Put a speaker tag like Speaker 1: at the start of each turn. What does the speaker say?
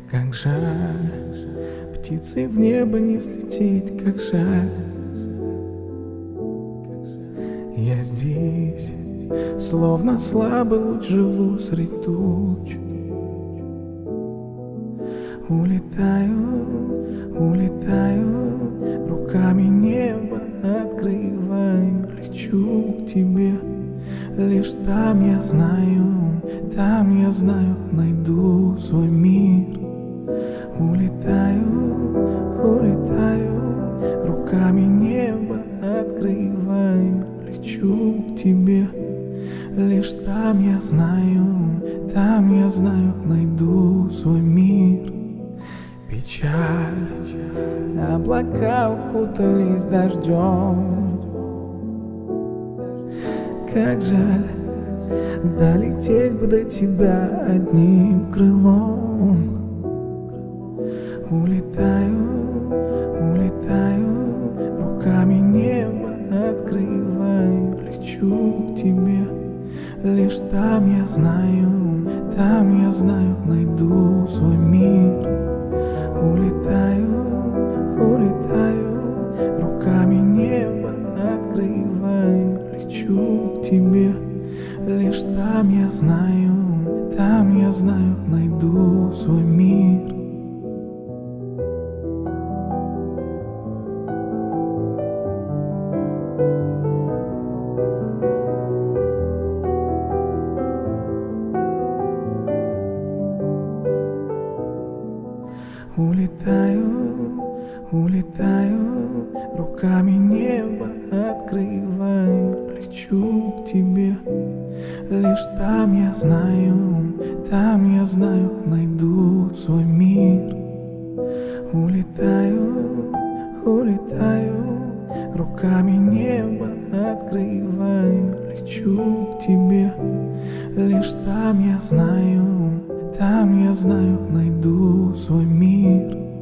Speaker 1: Как жаль, птицей в небо не взлететь, как жаль. Я здесь, словно слабый луч, живу средь туч. Улетаю, улетаю, руками небо открываю, лечу к тебе. Лишь там я знаю, найду свой мир. Улетаю, улетаю, руками небо открываю, лечу к тебе. Лишь там я знаю, найду свой мир. Печаль, облака укутались дождем. Как жаль, долететь бы до тебя одним крылом. Улетаю, улетаю, руками небо открываю, лечу к тебе. Лишь там я знаю, найду свой мир. Улетаю, улетаю, руками небо открываю, лечу к тебе. Лишь там я знаю, найду свой мир. Улетаю, улетаю, руками небо открываю, лечу к тебе. Лишь там я знаю, найду свой мир. Улетаю, улетаю, руками небо открываю, лечу к тебе. Лишь там я знаю, найду свой мир.